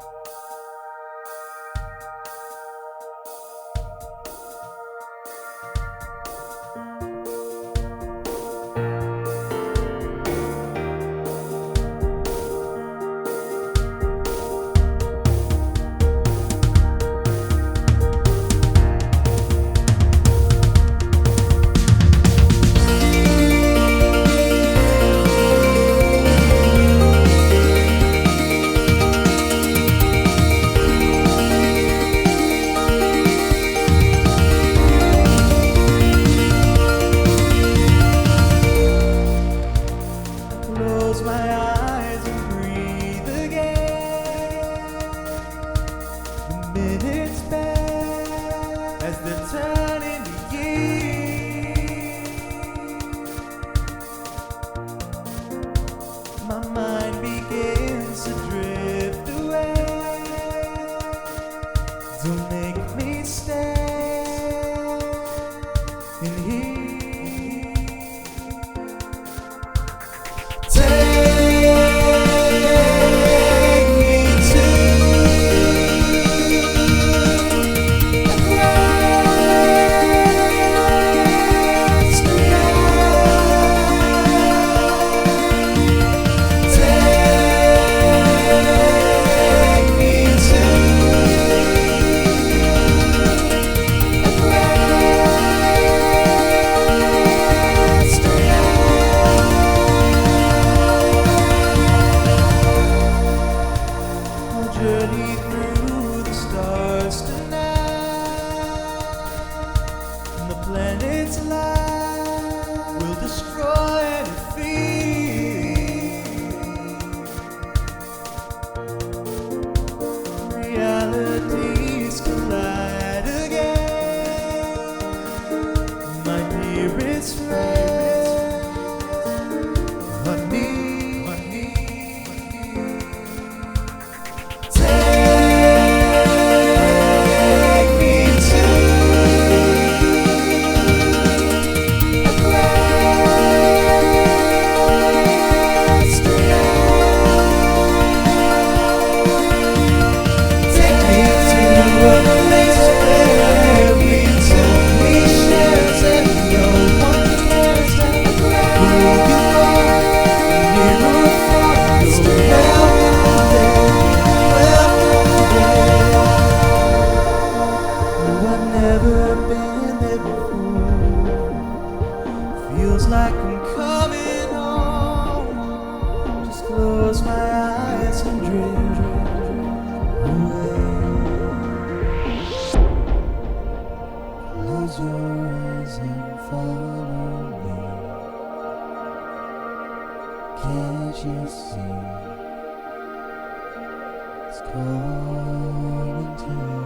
Close my eyes and breathe again. The minutes pass as they're turning to years. My mind begins to drift away. Don't make me stay in here. Journey through the stars tonight, and the planet's light will destroy and feed. Realities collide again. My dearest friend, honey. Feels like I'm coming home. Just close my eyes and drift away. Close your eyes and follow me. Can't you see? It's calling to you.